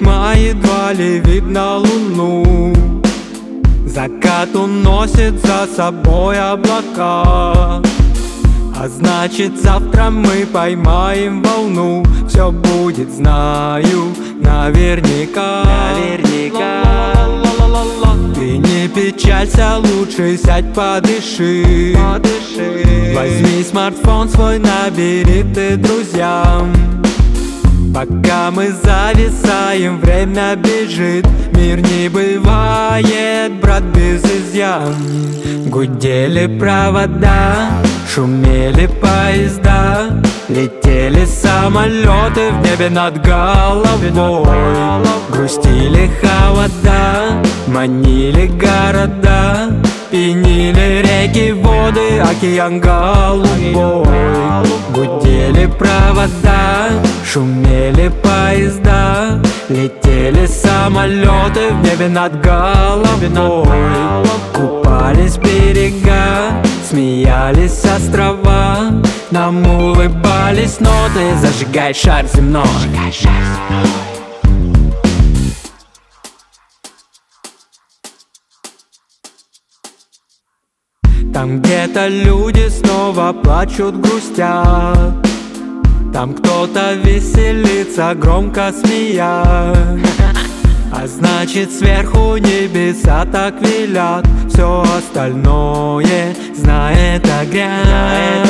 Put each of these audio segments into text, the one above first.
тьма, едва ли видно луну. Закат уносит за собой облака, а значит завтра мы поймаем волну. Все будет, знаю, наверняка. Ты не печалься, лучше сядь, подыши. Возьми смартфон свой, набери ты друзьям. Пока мы зависаем, время бежит. Мир не бывает, брат, без изъян. Гудели провода, шумели поезда, летели самолеты в небе над головой. Грустили холода, манили города, пенили реки, воды, океан голубой. Гудели провода, шумели поезда, летели самолеты в небе над головой. Купались берега, смеялись острова, нам улыбались ноты. Зажигай шар земной. Там где-то люди снова плачут, грустят. Там кто-то веселится, громко смеясь. А значит сверху небеса так велят. Все остальное знает огряд.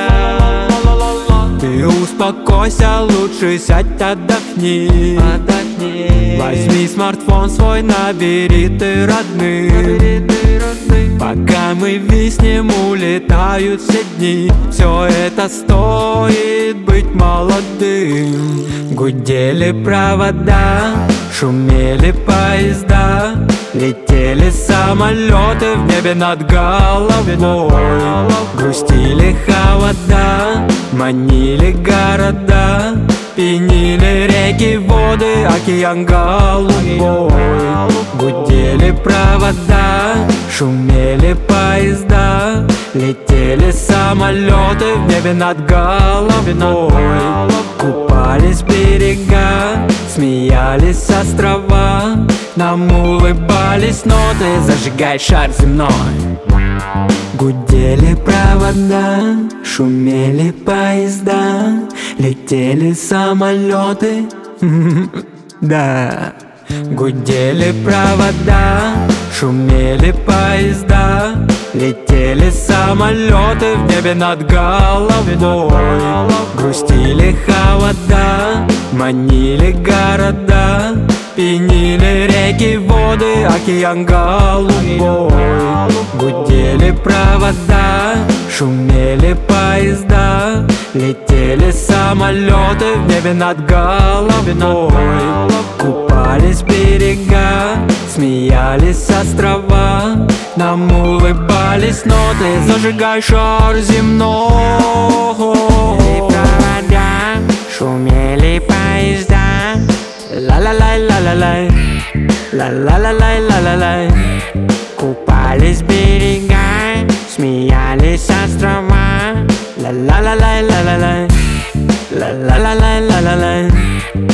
Ты успокойся, лучше сядь, отдохни. Возьми смартфон свой, набери ты родных. Пока мы виснем, улетают все дни. Все это стоит быть молодым. Гудели провода, шумели поезда, летели самолеты в небе над головой. Грустили холода, манили города, пенили реки, воды, океан голубой. Гудели провода, шумели поезда, летели самолеты в небе над головой. Купались берега, смеялись острова, нам улыбались ноты. Зажигай шар земной. Гудели провода, шумели поезда, летели самолеты. Да. Гудели провода, шумели поезда, летели самолеты в небе над головой. Грустили холода, манили города, пенили реки, воды, океан голубой. Гудели провода, шумели поезда, летели самолеты в небе над головой. Купались берега, смеялись острова, нам улыбались ноты. Зажигай шар земной. Провода, шумели поезда, ла-ла-лай, ла-ла-лай, ла-ла-ла-лай, ла-ла-лай. Купались берега, смеялись острова, ла-ла-ла-лай, ла-ла-лай, ла-ла-ла-лай, ла-ла-лай.